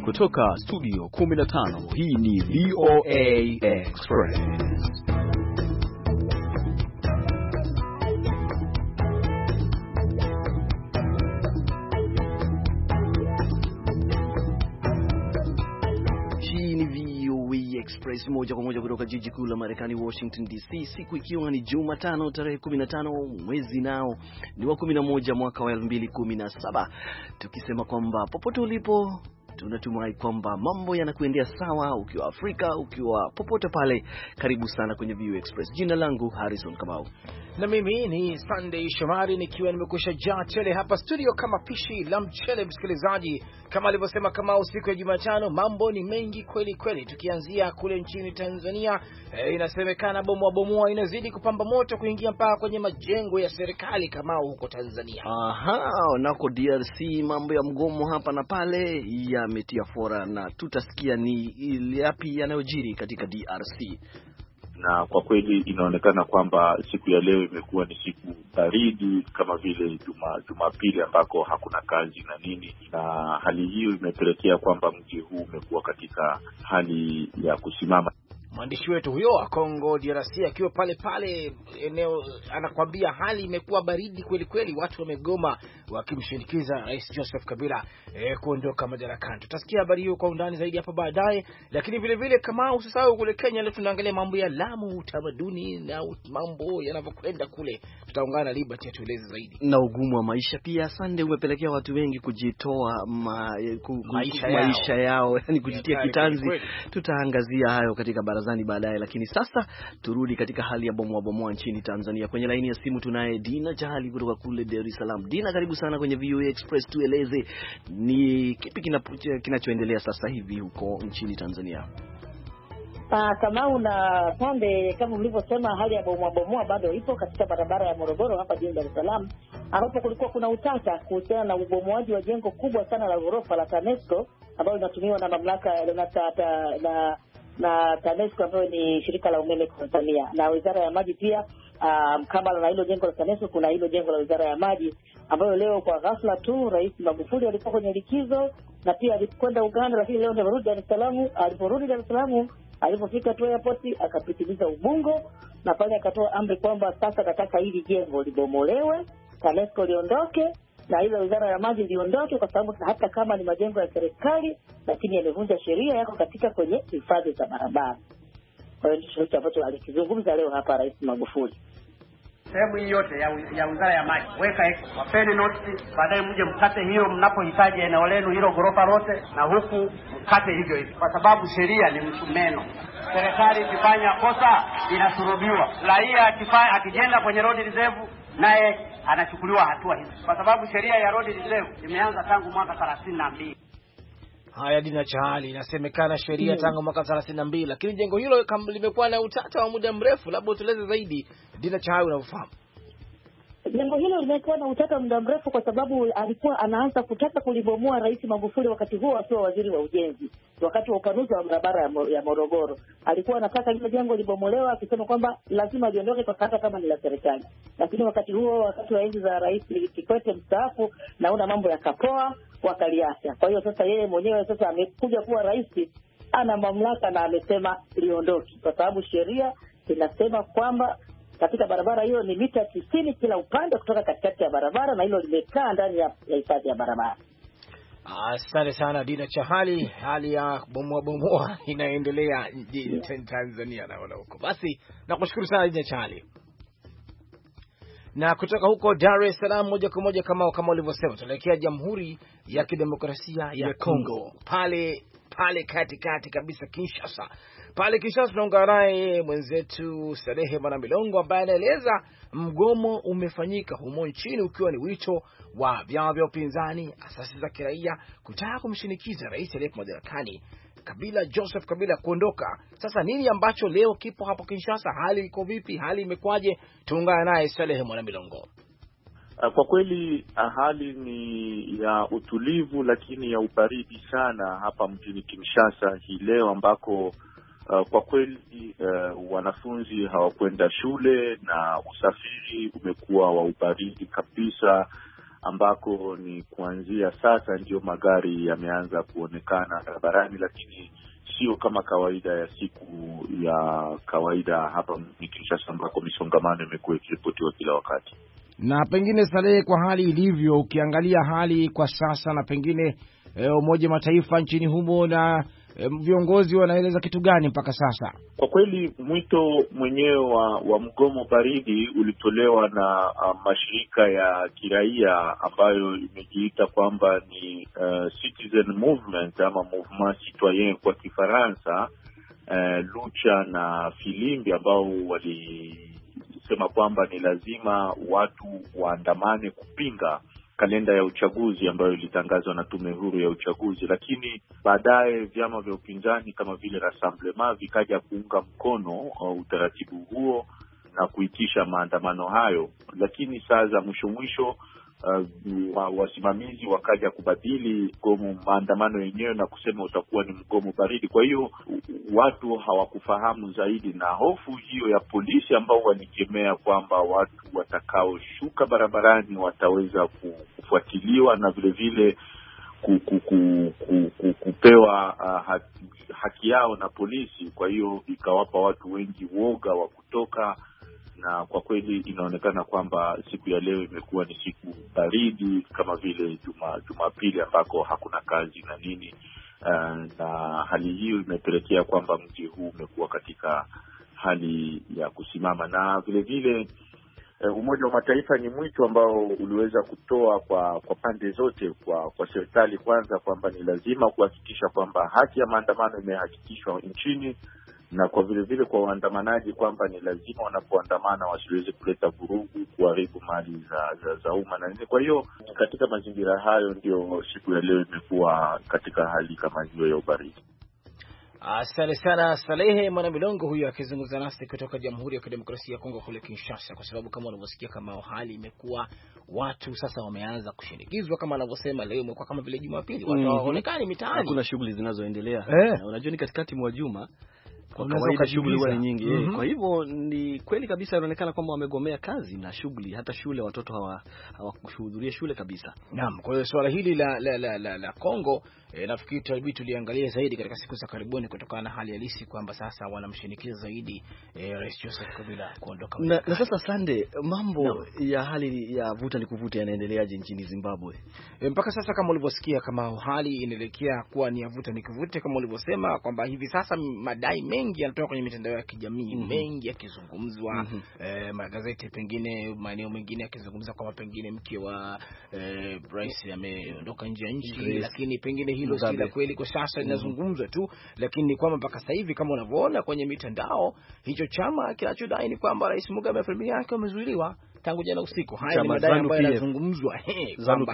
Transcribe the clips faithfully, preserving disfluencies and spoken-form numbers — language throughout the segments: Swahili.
Kutoka studio kumi na tano, hii ni V O A Express. Hii ni V O A Express moja kwa moja kutoka jiji kuu la Marekani, Washington D C, siku ikiwa ni Jumatano tarehe kumi na tano, mwezi nao ni wa kumi na moja, mwaka wa elfu mbili kumi na saba, tukisema kwamba popote ulipo tunatumai kwamba mambo yanakuendea sawa, ukiwa Afrika, ukiwa popote pale. Karibu sana kwenye V O A Express. Jina langu Harrison Kamau, na mimi ni Sunday Shomari, nikiwa nimekusha jaa tele hapa studio kama pishi la mchele. Msikilizaji, kama alivyosema kama usiku ya Jumatano, mambo ni mengi kweli kweli. Tukianzia kule nchini Tanzania, e, inasemekana bomoa bomoa inazidi kupamba moto kuingia mpaka kwenye majengo ya serikali kama huko Tanzania. Aha, nako D R C mambo ya mgomo hapa na pale yametia fora, na tutasikia ni yapi yanayojiri katika D R C. Na kwa kweli inaonekana kwamba siku ya leo imekuwa ni siku baridi kama vile juma Jumapili ambako hakuna kazi na nini, na hali hiyo imepelekea kwamba mji huu umekuwa katika hali ya kusimama. Mwandishi wetu huyo wa Kongo D R C akiwa pale pale eneo anakuambia hali imekuwa baridi kweli kweli, watu wamegoma wakimshinikiza Rais Joseph Kabila eh, kuondoka madarakani. Tutasikia habari hiyo kwa undani zaidi hapa baadaye, lakini vile vile kama usisahau kule Kenya leo tunaangalia mambo ya Lamu, utamaduni na mambo yanavyokwenda kule. Tutaungana na Liberty atueleze zaidi. Na ugumu wa maisha pia Sunday umepelekea watu wengi kujitoa ma, ku, maisha, maisha yao, yani kujitia ya kitanzi. Tutaangazia hayo katika barazani baadaye, lakini sasa turudi katika hali ya bomoa bomoa nchini Tanzania. Kwenye laini ya simu tunaye Dina Chahali kutoka kule Dar es Salaam. Dina, karibu sana kwenye V O A Express. Tueleze ni kipi kinachoendelea sasa hivi huko nchini Tanzania? Ah, kama una pande kama mlivyosema, hali ya bomoa bomoa bado ipo katika barabara ya Morogoro hapa jijini Dar es Salaam, ambapo kulikuwa kuna utata kuhusiana na ubomoaji wa jengo kubwa sana la ghorofa la TANESCO ambalo linatumiwa na mamlaka na na na TANESCO ambayo ni shirika la umeme Tanzania, na Wizara ya Maji pia. Um, kama na hilo jengo la TANESCO kuna hilo jengo la Wizara ya Maji ambayo leo kwa ghafla tu Rais Magufuli alikuwa kwenye likizo na pia alikwenda Uganda, lakini leo ndio amerudi Dar es Salaam. Aliporudi Dar es Salaam, alipofika tu airport akapitiliza Ubungo na pale akatoa amri kwamba sasa nataka hili jengo libomolewe, TANESCO liondoke na ile Wizara ya Maji liondoke, kwa sababu hata kama ni majengo ya serikali lakini yamevunja sheria, yako katika kwenye hifadhi za barabara. Kwa hiyo ndicho ambacho alikizungumza leo hapa Rais Magufuli. Sehemu hii yote ya, ya Wizara ya Maji weka eko, wapeni notice, baadaye mje mkate hiyo mnapohitaji eneo lenu hilo ghorofa lote, na huku mkate hivyo hivyo, kwa sababu sheria ni msumeno. Serikali ikifanya kosa inasurubiwa, raia akifanya akijenga kwenye road reserve naye anachukuliwa hatua hizo, kwa sababu sheria ya road reserve imeanza tangu mwaka thelathini na mbili. Haya, Dina Chahali, inasemekana sheria tangu mwaka thelathini na mbili, lakini jengo hilo limekuwa na utata wa muda mrefu. Labda utueleze zaidi Dina Chahali, unafahamu. Jengo hilo limekuwa na utata muda mrefu kwa sababu alikuwa anaanza kutaka kulibomoa Rais Magufuli wakati huo akiwa waziri wa ujenzi, wakati wa upanuzi wa barabara ya Morogoro. Alikuwa anataka lile jengo libomolewa akisema kwamba lazima liondoke kwa hata kama ni la serikali. Lakini wakati huo, wakati wa enzi za Rais Kikwete mstaafu, naona mambo yakapoa, wakaliacha. Kwa hiyo sasa yeye mwenyewe sasa amekuja kuwa rais, ana mamlaka na amesema liondoke, kwa sababu sheria inasema kwamba katika barabara hiyo ni mita tisini kila upande kutoka katikati ya barabara, na hilo limekaa ndani ya hifadhi ya barabara. Asante sana Dina Chahali. Hali ya bomoa bomoa inaendelea nchini Tanzania naona huko. Basi nakushukuru sana Dina Chahali. Na kutoka huko Dar es Salaam moja kwa moja kama kama ulivyosema, tunaelekea Jamhuri ya Kidemokrasia ya Kongo, pale pale katikati kabisa Kinshasa. Pale Kinshasa tunaungana naye mwenzetu Salehe Mwanamilongo ambaye anaeleza mgomo umefanyika humo nchini ukiwa ni wito wa vyama vya upinzani, asasi za kiraia kutaka kumshinikiza rais aliyeko madarakani Kabila, Joseph Kabila, kuondoka. Sasa nini ambacho leo kipo hapo Kinshasa? Hali iko vipi? Hali imekwaje? Tuungana naye Salehe Mwanamilongo. Kwa kweli hali ni ya utulivu lakini ya ubaridi sana hapa mjini Kinshasa hii leo, ambako Uh, kwa kweli uh, wanafunzi hawakwenda shule na usafiri umekuwa wa ubaridi kabisa. ambako ni kuanzia sasa ndio magari yameanza kuonekana barabarani, lakini sio kama kawaida ya siku ya kawaida hapa mjini Kinshasa ambako misongamano imekuwa ikiripotiwa kila wakati. Na pengine Salehe, kwa hali ilivyo, ukiangalia hali kwa sasa na pengine e, Umoja wa Mataifa nchini humo na e, viongozi wanaeleza kitu gani mpaka sasa? Kwa kweli mwito mwenyewe wa, wa mgomo baridi ulitolewa na uh, mashirika ya kiraia ambayo imejiita kwamba ni uh, citizen movement ama mouvement citoyen kwa Kifaransa, uh, Lucha na Filimbi, ambao walisema kwamba ni lazima watu waandamane kupinga kalenda ya uchaguzi ambayo ilitangazwa na tume huru ya uchaguzi, lakini baadaye vyama vya upinzani kama vile Rassemblement vikaja kuunga mkono uh, utaratibu huo na kuitisha maandamano hayo, lakini saa za mwisho mwisho uh, wasimamizi wakaja kubadili mgomo maandamano yenyewe na kusema utakuwa ni mgomo baridi. Kwa hiyo watu hawakufahamu zaidi, na hofu hiyo ya polisi ambao walikemea kwamba watu watakaoshuka barabarani wataweza kufuatiliwa na vile vile ku, ku, ku, ku, ku, kupewa uh, haki, haki yao na polisi. Kwa hiyo ikawapa watu wengi woga wa kutoka, na kwa kweli inaonekana kwamba siku ya leo imekuwa ni siku baridi kama vile juma Jumapili ambako hakuna kazi na nini, uh, na hali hiyo imepelekea kwamba mji huu umekuwa katika hali ya kusimama. Na vile vile uh, Umoja wa Mataifa ni mwito ambao uliweza kutoa kwa kwa pande zote, kwa kwa serikali kwanza, kwamba ni lazima kuhakikisha kwamba haki ya maandamano imehakikishwa nchini, na kwa vile vile kwa waandamanaji kwamba ni lazima wanapoandamana wasiweze kuleta vurugu, kuharibu mali za za, za umma na nini. Kwa hiyo katika mazingira hayo ndio siku ya leo imekuwa katika hali kama hiyo ya ubaridi. Asante sana Salehe Mwanamilongo, huyo akizungumza nasi kutoka Jamhuri ya Kidemokrasia ya Kongo kule Kinshasa, kwa sababu kama unavyosikia kama hali imekuwa, watu sasa wameanza kushinikizwa kama anavyosema leo imekuwa kama vile Jumapili, watu hawaonekani mitaani, hakuna shughuli zinazoendelea. Eh. Unajua ni katikati mwa juma, kwa kawaida shughuli huwa ni nyingi. Mm -hmm. Kwa hivyo ni kweli kabisa inaonekana kwamba wamegomea kazi na shughuli, hata shule watoto hawa hawakuhudhuria shule kabisa. Naam, kwa hiyo swala hili la la la la, la Kongo e, nafikiri tutabii tuliangalia zaidi katika siku za karibuni kutokana na hali halisi kwamba sasa wanamshinikiza zaidi e, Rais Joseph Kabila kuondoka. Na, na sasa Sande, mambo no. ya hali ya vuta ni kuvuta yanaendeleaje nchini Zimbabwe? E, mpaka sasa kama ulivyosikia kama hali inaelekea kuwa ni ya vuta ni kuvute kama ulivyosema kwamba hivi sasa madai mengi yanatoka kwenye mitandao ya kijamii, mm -hmm. mengi yakizungumzwa, mm -hmm. eh, magazeti pengine maeneo mengine yakizungumza kwamba pengine mke wa eh, rais ameondoka nje ya nchi, lakini pengine hilo si la kweli kwa sasa, linazungumzwa mm -hmm. tu, lakini kwamba mpaka sasa hivi kama unavyoona kwenye mitandao, hicho chama kinachodai ni kwamba Rais Mugabe na familia yake wamezuiliwa tangu jana usiku. Haya ni madai ambayo yanazungumzwa kwamba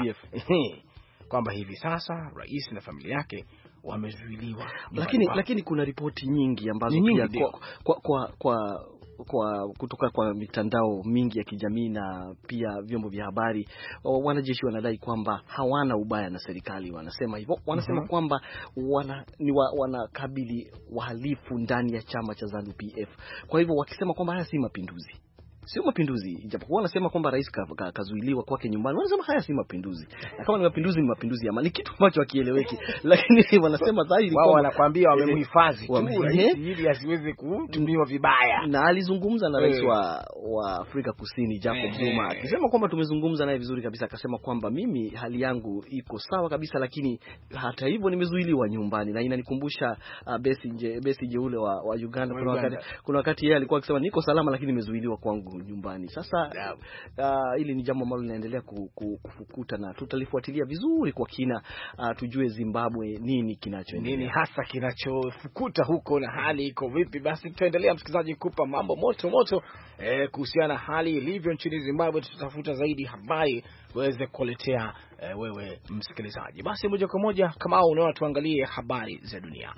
kwamba hivi sasa rais na familia yake wamezuiliwa. Lakini lakini kuna ripoti nyingi ambazo pia kwa, kwa kwa kwa kwa kutoka kwa mitandao mingi ya kijamii na pia vyombo vya habari, wanajeshi wanadai kwamba hawana ubaya na serikali, wanasema hivyo, wanasema mm -hmm. kwamba wana ni wa, wanakabili wahalifu ndani ya chama cha ZANU P F. Kwa hivyo wakisema kwamba haya si mapinduzi. Sio mapinduzi, ijapokuwa wanasema kwamba rais kazuiliwa ka, kwake nyumbani, wanasema haya si mapinduzi. Na kama ni mapinduzi, ni mapinduzi ya amani, kitu ambacho hakieleweki. Lakini wanasema dhahiri kwamba wao wanakuambia wamemhifadhi tu ili asiweze kutumiwa vibaya. Na alizungumza na rais wa, wa Afrika Kusini Jacob Zuma, akisema kwamba tumezungumza naye vizuri kabisa, akasema kwamba mimi hali yangu iko sawa kabisa, lakini hata hivyo nimezuiliwa nyumbani. Na inanikumbusha uh, Besigye Besigye ule wa, wa Uganda, kuna wakati kuna wakati yeye alikuwa akisema niko salama lakini nimezuiliwa kwangu nyumbani. Sasa uh, ili ni jambo ambalo linaendelea kufukuta na tutalifuatilia vizuri kwa kina, uh, tujue Zimbabwe nini kinachoendelea, nini hasa kinachofukuta huko na hali iko vipi. Basi tutaendelea msikilizaji kupa mambo moto moto eh, kuhusiana na hali ilivyo nchini Zimbabwe. Tutafuta zaidi habari uweze kuletea eh, wewe msikilizaji. Basi moja kwa moja kama unaona, tuangalie habari za dunia.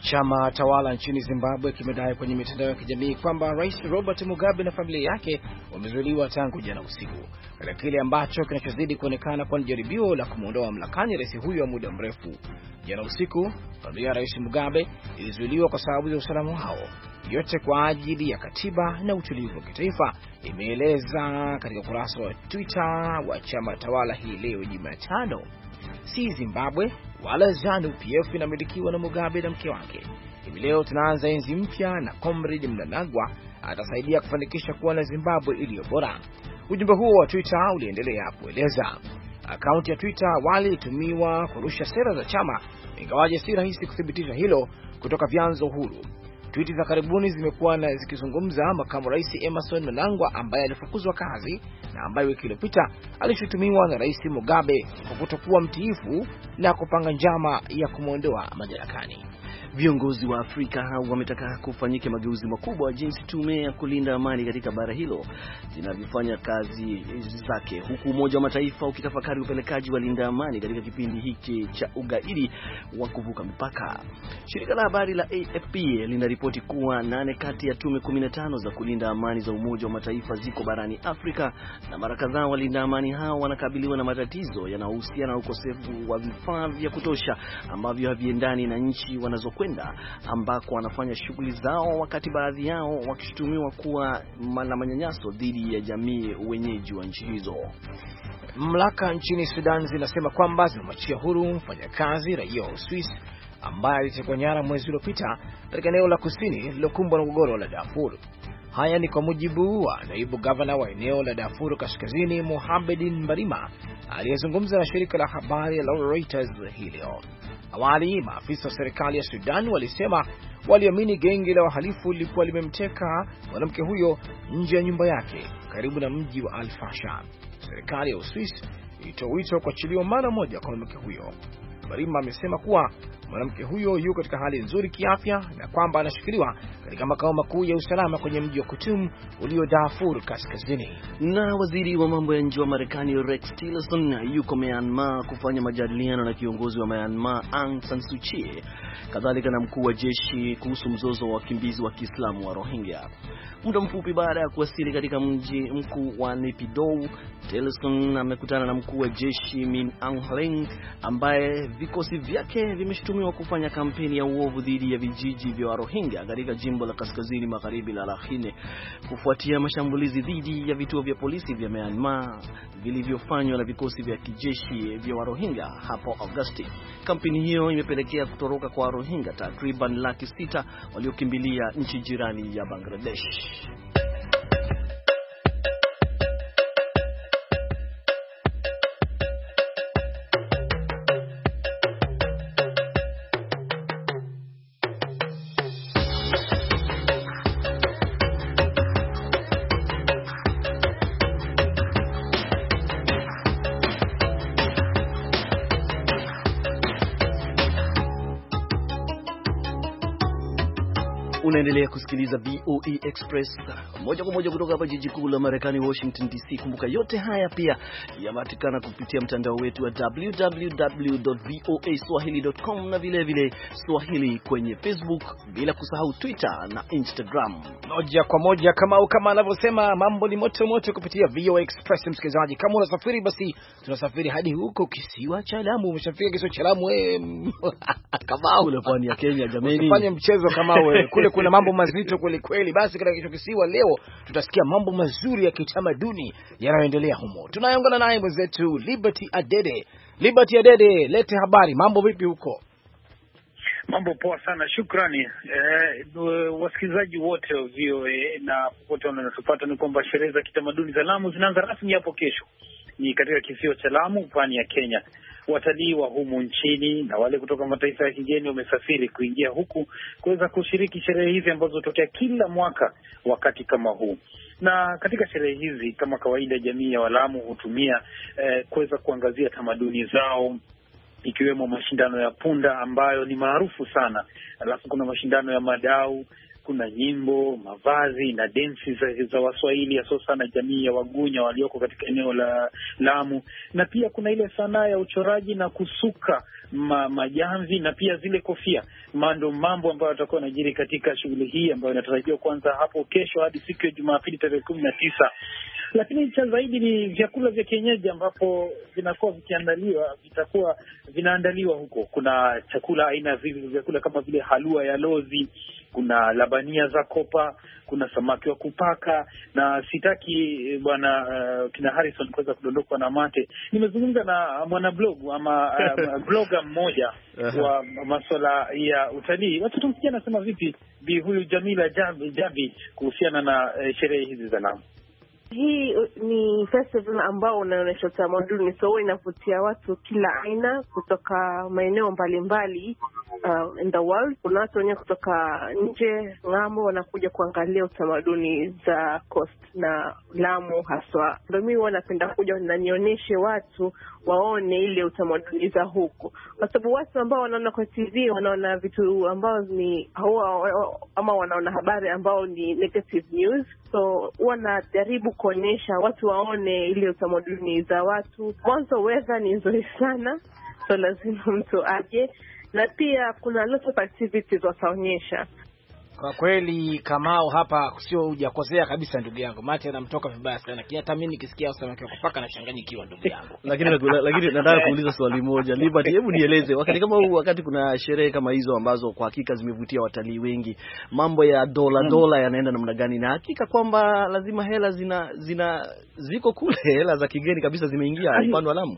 Chama tawala nchini Zimbabwe kimedai kwenye mitandao ya kijamii kwamba Rais Robert Mugabe na familia yake wamezuiliwa tangu jana usiku, katika kile ambacho kinachozidi kuonekana kwa jaribio la kumuondoa mamlakani rais huyo wa muda mrefu. Jana usiku, familia ya Rais Mugabe ilizuiliwa kwa sababu za usalama wao, yote kwa ajili ya katiba na utulivu wa kitaifa, imeeleza katika ukurasa wa Twitter wa chama tawala hii leo Jumatano. Si Zimbabwe wala ZANU P F inamilikiwa na Mugabe na mke wake. Hivi leo tunaanza enzi mpya na Comrade Mnangagwa atasaidia kufanikisha kuwa na Zimbabwe iliyo bora. Ujumbe huo wa Twitter uliendelea kueleza. Akaunti ya Twitter awali ilitumiwa kurusha sera za chama, ingawaje si rahisi kuthibitisha hilo kutoka vyanzo huru. Tweet za karibuni zimekuwa na zikizungumza makamu rais Emmerson Mnangagwa ambaye alifukuzwa kazi na ambaye wiki iliyopita alishutumiwa na Rais Mugabe kwa kutokuwa mtiifu na kupanga njama ya kumuondoa madarakani. Viongozi wa Afrika wametaka kufanyike mageuzi makubwa jinsi tume ya kulinda amani katika bara hilo zinavyofanya kazi zake, huku Umoja wa Mataifa ukitafakari upelekaji wa linda amani katika kipindi hiki cha ugaidi wa kuvuka mipaka. Shirika la habari la A F P linaripoti kuwa nane kati ya tume kumi na tano za kulinda amani za Umoja wa Mataifa ziko barani Afrika, na mara kadhaa walinda amani hao wanakabiliwa na matatizo yanayohusiana na ukosefu wa vifaa vya kutosha ambavyo haviendani na nchi wanazo kwenda ambako wanafanya shughuli zao, wakati baadhi yao wakishutumiwa kuwa na manyanyaso dhidi ya jamii wenyeji wa nchi hizo. Mamlaka nchini Sudan zinasema kwamba zimemwachia huru mfanyakazi raia wa Uswisi ambaye alitekwa nyara mwezi uliopita katika eneo la kusini lililokumbwa na mgogoro la Darfur. Haya ni kwa mujibu wa naibu gavana wa eneo la Darfur Kaskazini, Mohamedin Mbarima, aliyezungumza na shirika la habari la Reuters hii leo. Awali, maafisa wa serikali ya Sudan walisema waliamini genge la wahalifu lilikuwa limemteka mwanamke huyo nje ya nyumba yake karibu na mji wa Al-Fasher. Serikali ya Uswisi ilitoa wito wa kuachiliwa mara moja kwa mwanamke huyo. Barima amesema kuwa mwanamke huyo yuko katika hali nzuri kiafya na kwamba anashikiliwa katika makao makuu ya usalama kwenye mji wa Khartoum ulio Darfur Kaskazini. Na waziri wa mambo ya nje wa Marekani Rex Tillerson yuko Myanmar kufanya majadiliano na kiongozi wa Myanmar Aung San Suu Kyi, kadhalika na mkuu wa jeshi kuhusu mzozo wa wakimbizi wa Kiislamu wa Rohingya. Muda mfupi baada ya kuwasili katika mji mkuu wa Naypyidaw, Tillerson amekutana na mkuu wa jeshi Min Aung Hlaing ambaye vikosi vyake vimeshutumiwa kufanya kampeni ya uovu dhidi ya vijiji vya Rohingya katika jimbo la kaskazini magharibi la Rakhine, kufuatia mashambulizi dhidi ya vituo vya polisi vya Myanmar vilivyofanywa na vikosi vya kijeshi vya Rohingya hapo Agosti. Kampeni hiyo imepelekea kutoroka kwa Rohingya takriban laki sita waliokimbilia nchi jirani ya Bangladesh. Unaendelea kusikiliza V O A Express moja kwa moja kutoka hapa jiji kuu la Marekani, Washington D C. Kumbuka yote haya pia yanapatikana kupitia mtandao wetu wa w w w dot voa swahili dot com na vile vile Swahili kwenye Facebook, bila kusahau Twitter na Instagram. Moja kwa moja kama kama anavyosema, mambo ni moto moto kupitia V O A Express. Msikilizaji, kama unasafiri basi tunasafiri hadi huko kisiwa cha Lamu. Umeshafika kisiwa cha Lamu wewe? Kama ule pwani ya Kenya jamani. Usifanye mchezo kama wewe. Kule kuna mambo mazito kweli kweli. Basi katika hicho kisiwa leo tutasikia mambo mazuri ya kitamaduni yanayoendelea humo. Tunaungana naye mwenzetu Liberty Adede. Liberty Adede, lete habari, mambo vipi huko? Mambo poa sana, shukrani. Eh, wasikilizaji wote wa V O A na wote wanatupata ni kwamba sherehe za kitamaduni za Lamu zinaanza rasmi hapo kesho. Ni katika kisiwa cha Lamu, pwani ya Kenya. Watalii wa humu nchini na wale kutoka mataifa ya kigeni wamesafiri kuingia huku kuweza kushiriki sherehe hizi ambazo hutokea kila mwaka wakati kama huu. Na katika sherehe hizi kama kawaida, jamii ya Walamu hutumia eh, kuweza kuangazia tamaduni zao, ikiwemo mashindano ya punda ambayo ni maarufu sana. Alafu kuna mashindano ya madau, kuna nyimbo, mavazi na densi za, za Waswahili, hasa sana jamii ya Wagunya walioko katika eneo la Lamu, na pia kuna ile sanaa ya uchoraji na kusuka ma, majamvi na pia zile kofia. Mando mambo ambayo yatakuwa yanajiri katika shughuli hii ambayo inatarajiwa kuanza hapo kesho hadi siku ya Jumapili tarehe kumi na tisa. Lakini cha zaidi ni vyakula vya kienyeji ambapo vinakuwa vikiandaliwa, vitakuwa vinaandaliwa huko. Kuna chakula aina vivi vyakula kama vile halua ya lozi, kuna labania za kopa, kuna samaki wa kupaka, na sitaki bwana uh, kina Harrison kuweza kudondokwa na mate. Nimezungumza na mwana blog ama uh, blogger mmoja wa masuala ya utalii. Watu tumsikia anasema vipi bi huyu Jamila Jabi, Jabi kuhusiana na uh, sherehe hizi za Lamu. Hii ni festival ambao unaonyesha utamaduni, so inavutia watu kila aina kutoka maeneo mbalimbali uh, in the world. Kuna watu wenye kutoka nje ng'ambo wanakuja kuangalia utamaduni za coast na Lamu haswa. Ndio mimi wanapenda kuja na nionyeshe watu waone ile utamaduni za huko, kwa sababu watu ambao wanaona kwa T V wanaona vitu ambao ni hawa, ama wanaona habari ambao ni negative news. So wanajaribu kuonyesha watu waone ile utamaduni za watu. Mwanzo weather ni nzuri sana, so lazima mtu aje, na pia kuna lot of activities wataonyesha. Kwa kweli Kamau hapa sio hujakosea kabisa ndugu yangu. Mate anamtoka vibaya sana. Hata mimi nikisikia samaki wa kupaka nachanganyikiwa ndugu yangu. Lakini lakini nataka kuuliza swali moja. Liberty, hebu nieleze wakati kama huu, wakati kuna sherehe kama hizo ambazo kwa hakika zimevutia watalii wengi, mambo ya dola hmm. dola yanaenda namna gani? Na hakika kwamba lazima hela zina zina ziko kule, hela za kigeni kabisa zimeingia upande wa Lamu.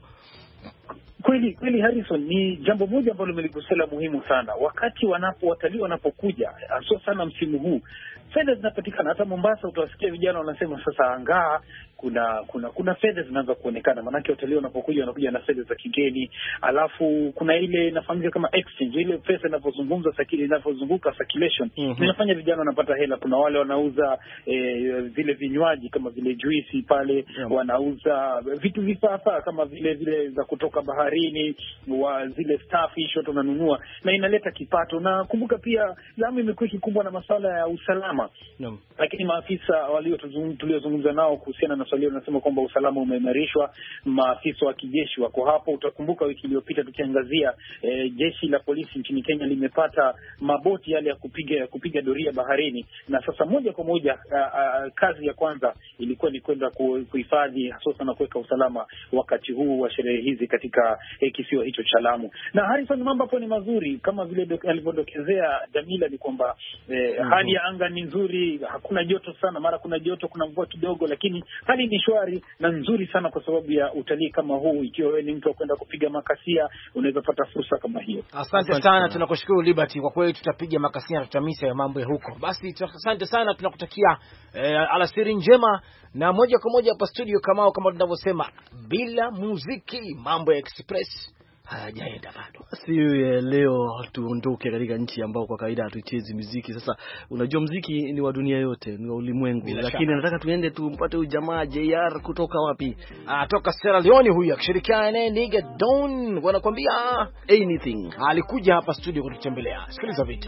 Kweli kweli Harrison, ni jambo moja ambalo limeligusia muhimu sana. Wakati wanapo watalii wanapokuja, hasa sana msimu huu, fedha zinapatikana. Hata Mombasa utawasikia vijana wanasema sasa angaa kuna kuna kuna fedha zinaanza kuonekana, maana watalii wanapokuja wanakuja na fedha za kigeni. Alafu kuna ile inafahamika kama exchange, ile pesa inapozungumza sakili inapozunguka circulation, mm-hmm. inafanya vijana wanapata hela. Kuna wale wanauza eh, vile vinywaji kama vile juisi pale, yeah. wanauza vitu vifaa kama vile vile za kutoka baharini, wa zile starfish watu wananunua, na inaleta kipato. Na kumbuka pia Lamu imekuwa kikubwa na masuala ya usalama, yeah. lakini maafisa walio tuliozungumza nao kuhusiana na swali wanasema kwamba usalama umeimarishwa. Maafisa wa kijeshi wako hapo. Utakumbuka wiki iliyopita tukiangazia e, jeshi la polisi nchini Kenya limepata maboti yale ya kupiga ya kupiga doria baharini, na sasa moja kwa moja a, a, kazi ya kwanza ilikuwa ni kwenda kuhifadhi hasa na kuweka usalama wakati huu wa sherehe hizi katika e, kisiwa hicho cha Lamu. Na Harrison, mambo hapo ni mazuri kama vile alivyodokezea Jamila, ni kwamba e, mm-hmm. hali ya anga ni nzuri, hakuna joto sana, mara kuna joto, kuna mvua kidogo, lakini hali ni shwari na nzuri sana kwa sababu ya utalii kama huu. Ikiwa wewe ni mtu wa kwenda kupiga makasia, unaweza pata fursa kama hiyo. Asante sana, tunakushukuru Liberty. Kwa kweli tutapiga makasia na tutamisa ya mambo ya huko. Basi asante sana, tunakutakia eh, alasiri njema, na moja kwa moja hapa studio Kamau, kama tunavyosema, bila muziki mambo ya express hayajaenda bado. Si leo tuondoke katika nchi ambao kwa kawaida hatuchezi muziki. Sasa unajua muziki ni wa dunia yote, ni wa ulimwengu, lakini nataka tuende tumpate ujamaa J R kutoka wapi? Ah, toka Sierra Leone huyu akishirikiana naye Nigga Don, wanakuambia anything. Alikuja hapa studio kututembelea. Sikiliza vitu.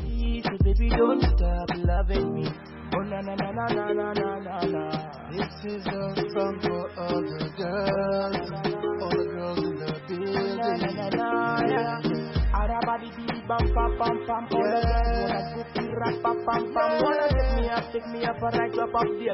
Baby don't stop loving me. Oh na na na na na na na na. This is a song for all the girls, all the girls in the building. Na na na na. Arabadi di bam pam pam pam. Wanna put me rap pam pam pam. Wanna take me up, take me up, right up up there.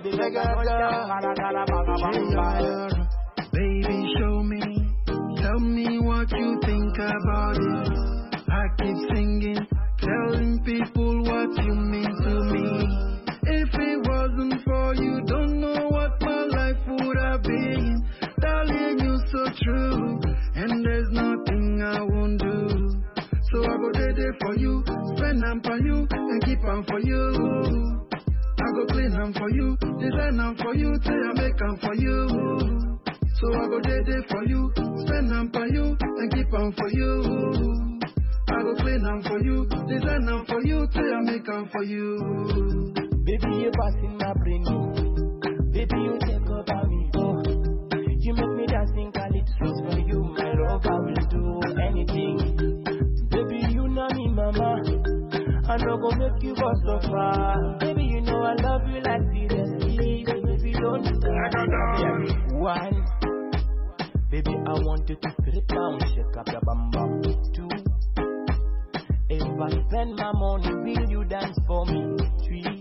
Baby, show me, tell me what you think about it. I keep singing, telling people what you mean to me. If it wasn't for you, don't know what my life would have been. Darling, you're so true, and there's nothing I won't do. So I go there, there for you, spend them for you, and keep them for you. I go clean them for you, design them for you, till I make them for you. So I go there, there for you, spend them for you, and keep them for you. I go clean them for you, design them for you, till I make them for you. Baby, you passing my brain. Baby, you take over me. Oh, you make me dancing, calypso for you. My love, I will do anything. Baby, you know me, mama. I no go make you go so far. Baby, you know I love you like seriously. Baby, don't stop. One, baby, I want you to spit it down, shake up your bum bum. Two, if I spend my money, will you dance for me? Three,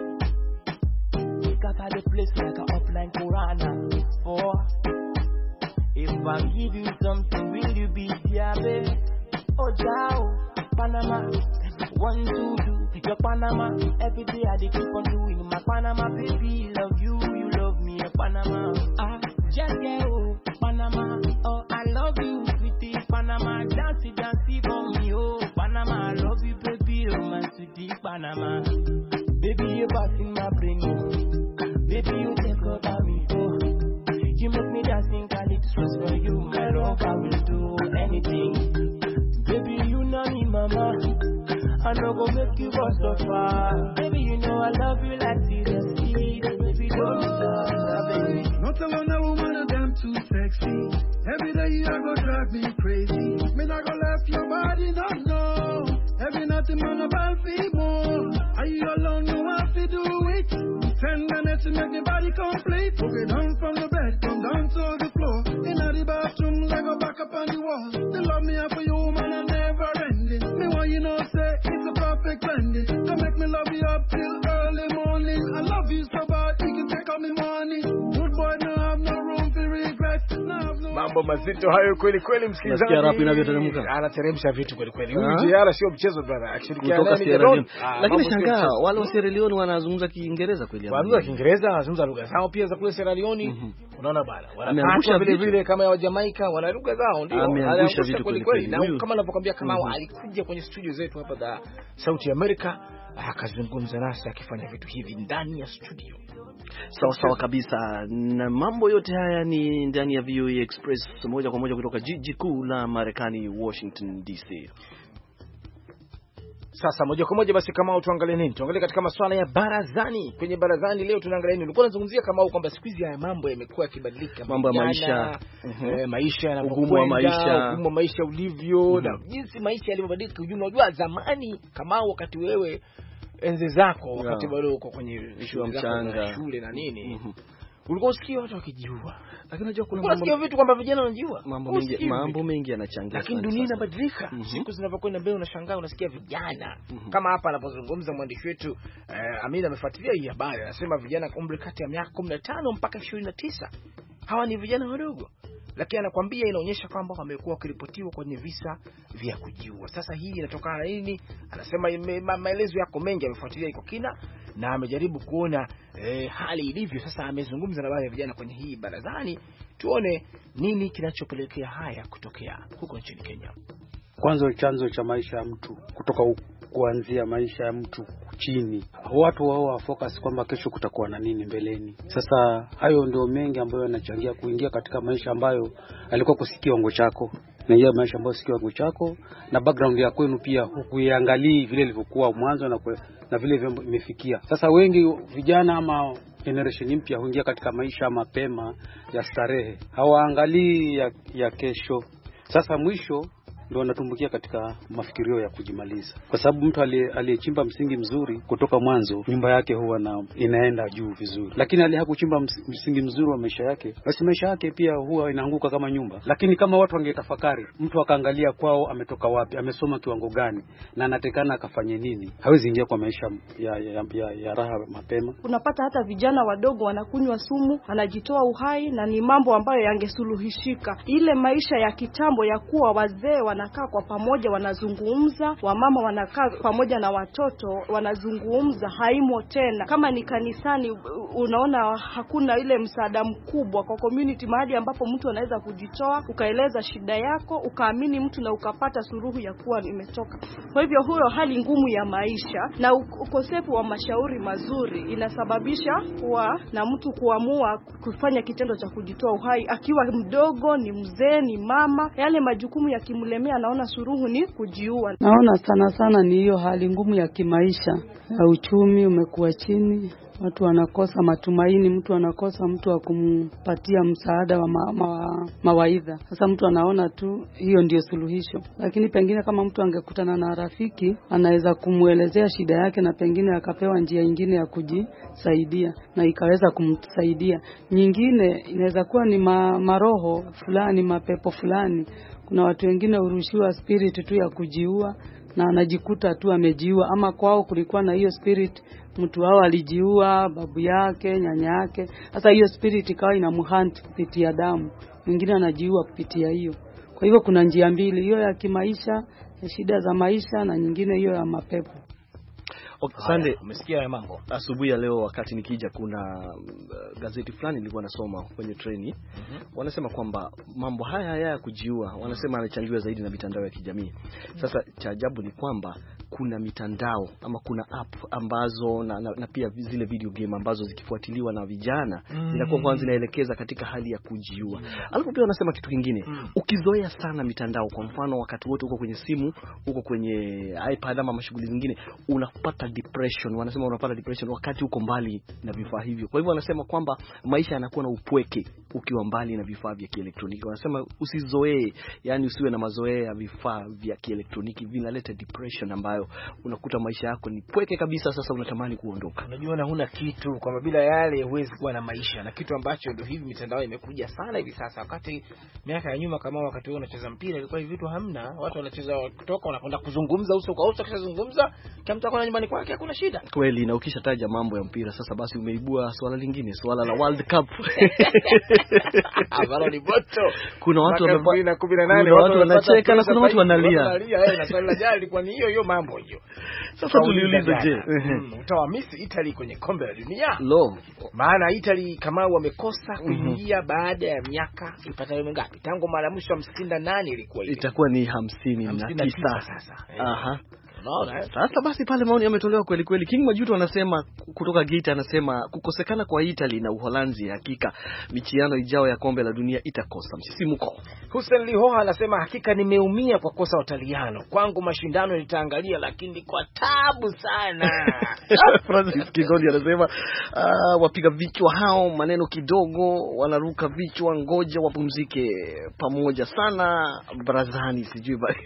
scatter the place like a upline Corona. Four, if I give you something, will you be there, baby? Oh, Jao, Panama. One, two, two, your Panama. Every day I keep on doing my Panama, baby. Love you, you love me, Panama. Ah, just go, Panama. Oh, I love you, sweetie, Panama. Dance it, dance it for me, oh, Panama. I love you, baby, oh, my sweetie, Panama. Baby, you're passing my brain, oh. Baby, you take over me, oh. You make me dance in calypso for you, my love. I will do anything. Baby, you know me, mama. I no go make you go so far. Baby, you know I love you like seriously. Baby, don't stop, baby. Not alone a woman, a damn too sexy. Every day you go drive me crazy. Me not go left your body, no, no. Every night I'm on a battlefield more. Are you alone? You have to do it. Ten minutes to make your body complete. Okay, down from the bed, come down to the floor. In the bathroom, like a back up on the wall. They love me up for you, woman, I never ending. Me want you know say it's a perfect blending. Don't make me love you up till early morning. I love you so bad, you can take all me money. Good boy, no have no room for regret. Mambo mazito hayo kweli kweli, msikilizaji. Nasikia rap inavyoteremka. Anateremsha vitu kweli kweli. Huyu Jiara sio mchezo brother. Akishirikiana na Leone. Lakini shangaa wale wa Sierra Leone wanazungumza Kiingereza kweli. Wanazungumza Kiingereza, wanazungumza lugha zao pia za kule Sierra Leone. Unaona bana. Wanaangusha vile vile kama ya Jamaica, wana lugha zao ndio. Ameangusha vitu kweli kweli. Na kama ninavyokuambia kama alikuja kwenye studio zetu hapa za Sauti America, akazungumza nasi akifanya vitu hivi ndani ya studio. Sawa sawa kabisa. Na mambo yote haya ni ndani ya V O A Express moja kwa moja kutoka jiji kuu la Marekani, Washington D C. Sasa moja kwa moja basi kama tuangalie nini? Tuangalie katika masuala ya barazani. Kwenye barazani leo tunaangalia nini? Ulikuwa unazungumzia kama kwamba siku hizi haya mambo yamekuwa yakibadilika, mambo ya maisha, eh, maisha na ugumu wa maisha, ugumu wa maisha ulivyo, mm -hmm. na jinsi maisha yalivyobadilika. Unajua zamani kama wakati wewe enzi zako wakati yeah. bado uko kwenye shule mchanga, shule na nini, mm -hmm. ulikuwa usikia watu wakijiua. Lakini unajua kuna mambo unasikia vitu kwamba vijana wanajiua. Mambo mengi mambo mengi yanachangia. Lakini dunia inabadilika. Mm -hmm. Siku zinavyokwenda mbele unashangaa unasikia vijana. Mm -hmm. Kama hapa anapozungumza mwandishi wetu eh, Amina amefuatilia hii habari. Anasema vijana umri kati ya miaka kumi na tano mpaka ishirini na tisa. Hawa ni vijana wadogo. Lakini anakuambia inaonyesha kwamba wamekuwa wakiripotiwa kwenye visa vya kujiua. Sasa hii inatokana na nini? Anasema ma, maelezo yako mengi, amefuatilia iko kina na amejaribu kuona eh, hali ilivyo. Sasa amezungumza na baadhi ya vijana kwenye hii barazani, tuone nini kinachopelekea haya kutokea huko nchini Kenya. Kwanza chanzo cha maisha ya mtu kutoka u, kuanzia maisha ya mtu chini. Watu wao wa focus kwamba kesho kutakuwa na nini mbeleni. Sasa hayo ndio mengi ambayo yanachangia kuingia katika maisha ambayo alikuwa kusikia wango chako. Na hiyo maisha ambayo sikia wango chako na background ya kwenu pia hukuiangalia vile ilivyokuwa mwanzo na kwe, na vile imefikia. Sasa wengi vijana ama generation mpya huingia katika maisha mapema ya starehe. Hawaangalii ya, ya kesho. Sasa mwisho ndio anatumbukia katika mafikirio ya kujimaliza. Kwa sababu mtu aliyechimba msingi mzuri kutoka mwanzo, nyumba yake huwa na inaenda juu vizuri. Lakini alihakuchimba msingi mzuri wa maisha yake, basi maisha yake pia huwa inaanguka kama nyumba. Lakini kama watu wangetafakari, mtu akaangalia kwao ametoka wapi, amesoma kiwango gani na anatekana akafanye nini, hawezi ingia kwa maisha ya ya, ya, ya raha mapema. Unapata hata vijana wadogo wanakunywa sumu, anajitoa uhai, na ni mambo ambayo yangesuluhishika. Ile maisha ya kitambo ya kuwa wazee wanakaa kwa pamoja wanazungumza, wamama wanakaa pamoja na watoto wanazungumza, haimo tena. Kama ni kanisani, unaona hakuna ile msaada mkubwa kwa community, mahali ambapo mtu anaweza kujitoa, ukaeleza shida yako, ukaamini mtu na ukapata suluhu ya kuwa nimetoka. Kwa hivyo huyo hali ngumu ya maisha na ukosefu wa mashauri mazuri inasababisha kuwa na mtu kuamua kufanya kitendo cha kujitoa uhai akiwa mdogo, ni mzee, ni mama, yale majukumu ya kimlemea, naona suluhu ni kujiua. Naona sana sana ni hiyo hali ngumu ya kimaisha. Ya uchumi umekuwa chini, watu wanakosa matumaini, mtu anakosa mtu wa kumpatia msaada wa ma, ma, mawaidha. Sasa mtu anaona tu hiyo ndio suluhisho, lakini pengine kama mtu angekutana na rafiki anaweza kumuelezea shida yake na pengine akapewa njia nyingine ya kujisaidia na ikaweza kumsaidia. Nyingine inaweza kuwa ni ma, maroho fulani, mapepo fulani. Kuna watu wengine urushiwa spirit tu ya kujiua na anajikuta tu amejiua, ama kwao kulikuwa na hiyo spirit, mtu wao alijiua, babu yake, nyanya yake. Sasa hiyo spirit ikawa inamhunt kupitia damu, mwingine anajiua kupitia hiyo. Kwa hivyo kuna njia mbili, hiyo ya kimaisha, ya shida za maisha, na nyingine hiyo ya mapepo. Okay, Sunday, umesikia haya mambo? Asubuhi ya leo wakati nikija kuna uh, gazeti fulani nilikuwa nasoma kwenye treni. Mm-hmm. Wanasema kwamba mambo haya haya ya kujiua, wanasema yanachangiwa zaidi na mitandao ya kijamii. Sasa cha ajabu ni kwamba kuna mitandao ama kuna app ambazo na, na, na pia zile video game ambazo zikifuatiliwa na vijana mm. zinakuwa kwanza zinaelekeza katika hali ya kujiua. Mm. Alafu pia wanasema kitu kingine, mm. ukizoea sana mitandao, kwa mfano wakati wote uko kwenye simu, uko kwenye iPad ama mashughuli zingine, unapata depression. Wanasema unapata depression wakati uko mbali na vifaa hivyo. Kwa hivyo wanasema kwamba maisha yanakuwa na upweke ukiwa mbali na vifaa vya kielektroniki. Wanasema usizoee, yani usiwe na mazoea ya vifaa vya kielektroniki, vinaleta depression ambayo unakuta maisha yako ni pweke kabisa. Sasa unatamani kuondoka. Unajua na huna kitu, kwamba bila yale huwezi kuwa na maisha, na kitu ambacho ndio hivi mitandao imekuja sana hivi sasa. Wakati miaka ya nyuma kama wakati wewe unacheza mpira ilikuwa hivi vitu hamna, watu wanacheza kutoka wanakwenda kuzungumza uso kwa uso, kisha zungumza kama mtu akona nyumbani kwake hakuna shida. Kweli, na ukishataja mambo ya mpira sasa basi umeibua swala lingine, swala la World Cup. Habari ni moto. Kuna watu wamepata kumi na nane, watu wanacheka na kuna watu wanalia. Wanalia na swala la jana ilikuwa ni hiyo hiyo mambo hiyo. Sasa tuliuliza, je, mm, utawamisi Italy kwenye kombe la dunia? Lo, maana Italy kama wamekosa kuingia mm-hmm. baada ya miaka ipatayo mingapi? Tangu mara mwisho hamsini na nane ilikuwa ile. Itakuwa ni hamsini na tisa sasa. Aha. Unaona, sasa basi pale maoni yametolewa kweli kweli. King Majuto anasema kutoka Geita, anasema kukosekana kwa Italy na Uholanzi hakika michiano ijao ya kombe la dunia itakosa msisimko. Hussein Lihoha anasema hakika nimeumia kwa kosa Wataliano. Kwangu mashindano nitaangalia lakini kwa tabu sana. Francis Kigoli anasema uh, wapiga vichwa hao maneno kidogo wanaruka vichwa, ngoja wapumzike pamoja sana barazani sijui bali.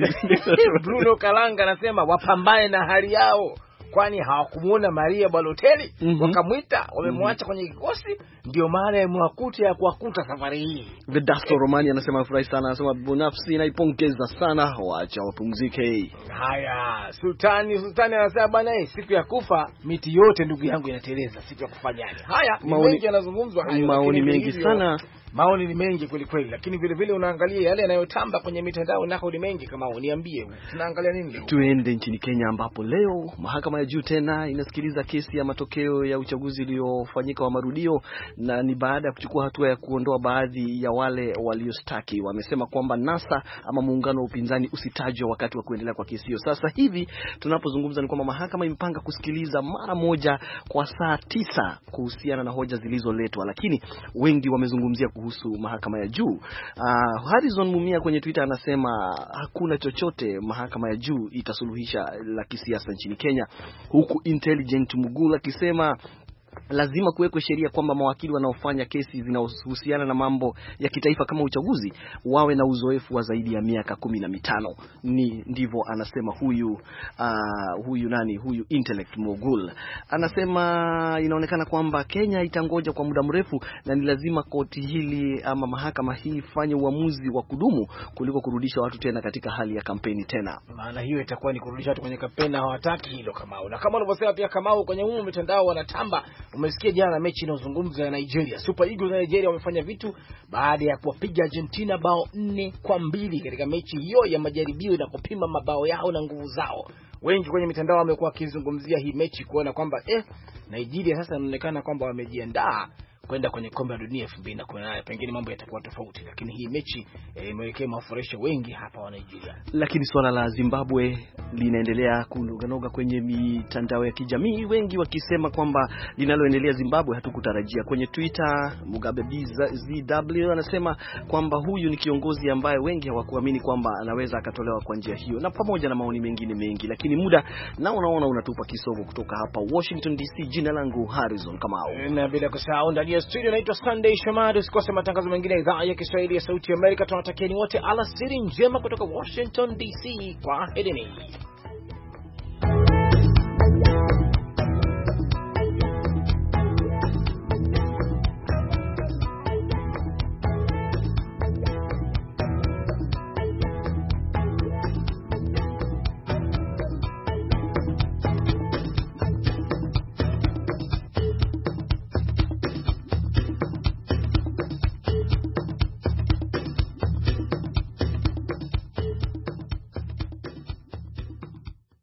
Bruno Kalanga anasema wapambane na hali yao, kwani hawakumuona Maria Balotelli mm-hmm. wakamwita, wamemwacha kwenye kikosi, ndio maana ya mwakuta ya kuwakuta safari hii. Vedasto Romani anasema furahi sana, anasema binafsi naipongeza sana, waacha wapumzike. Haya, Sultani Sultani anasema bwana, siku ya kufa miti yote ndugu yangu inateleza, siku ya kufanyaje? Haya, maoni mengi yanazungumzwa hayo, maoni mengi sana. Maoni ni mengi kweli kweli, lakini vile vile unaangalia yale yanayotamba kwenye mitandao nako ni mengi. Kama uniambie tunaangalia nini leo? Tuende nchini Kenya ambapo leo mahakama ya juu tena inasikiliza kesi ya matokeo ya uchaguzi uliofanyika wa marudio, na ni baada ya kuchukua hatua ya kuondoa baadhi ya wale waliostaki. Wamesema kwamba NASA ama muungano wa upinzani usitajwe wakati wa kuendelea kwa kesi hiyo. Sasa hivi tunapozungumza ni kwamba mahakama imepanga kusikiliza mara moja kwa saa tisa kuhusiana na hoja zilizoletwa, lakini wengi wamezungumzia kuhusu mahakama ya juu. Uh, Harrison Mumia kwenye Twitter anasema hakuna chochote mahakama ya juu itasuluhisha la kisiasa nchini Kenya, huku Intelligent Mugula akisema lazima kuwekwe sheria kwamba mawakili wanaofanya kesi zinazohusiana na mambo ya kitaifa kama uchaguzi wawe na uzoefu wa zaidi ya miaka kumi na mitano. Ni ndivyo anasema huyu uh, huyu nani huyu Intellect Mogul. Anasema inaonekana kwamba Kenya itangoja kwa muda mrefu na ni lazima koti hili ama mahakama hii ifanye uamuzi wa kudumu kuliko kurudisha watu tena katika hali ya kampeni tena. Maana hiyo itakuwa ni kurudisha watu kwenye kampeni, hawataki hilo Kamau. Na kama ulivyosema pia Kamau, kwenye huo mitandao wanatamba. Umesikia jana mechi inayozungumza ya Nigeria. Super Eagles na Nigeria wamefanya vitu baada ya kuwapiga Argentina bao nne kwa mbili katika mechi hiyo ya majaribio na kupima mabao yao na nguvu zao. Wengi kwenye mitandao wamekuwa wakizungumzia hii mechi kuona kwamba eh Nigeria sasa inaonekana kwamba wamejiandaa kwenda kwenye kombe la dunia elfu mbili na kumi na nane. Pengine mambo yatakuwa tofauti, lakini hii mechi imewekea e, mafuresho wengi hapa wa Nigeria. Lakini swala la Zimbabwe linaendelea kunoganoga kwenye mitandao ya kijamii, wengi wakisema kwamba linaloendelea Zimbabwe hatukutarajia. Kwenye Twitter Mugabe B Z W anasema kwamba huyu ni kiongozi ambaye wengi hawakuamini kwamba anaweza akatolewa kwa njia hiyo, na pamoja na maoni mengine mengi. Lakini muda nao unaona unatupa kisogo. Kutoka hapa Washington D C, jina langu Harrison Kamau, na bila kusahau ndani ya studio naitwa Sunday Shomari. Usikose matangazo mengine ya idhaa ya Kiswahili ya Sauti ya Amerika. Tunawatakieni wote alasiri njema kutoka Washington D C. Kwa hedeni.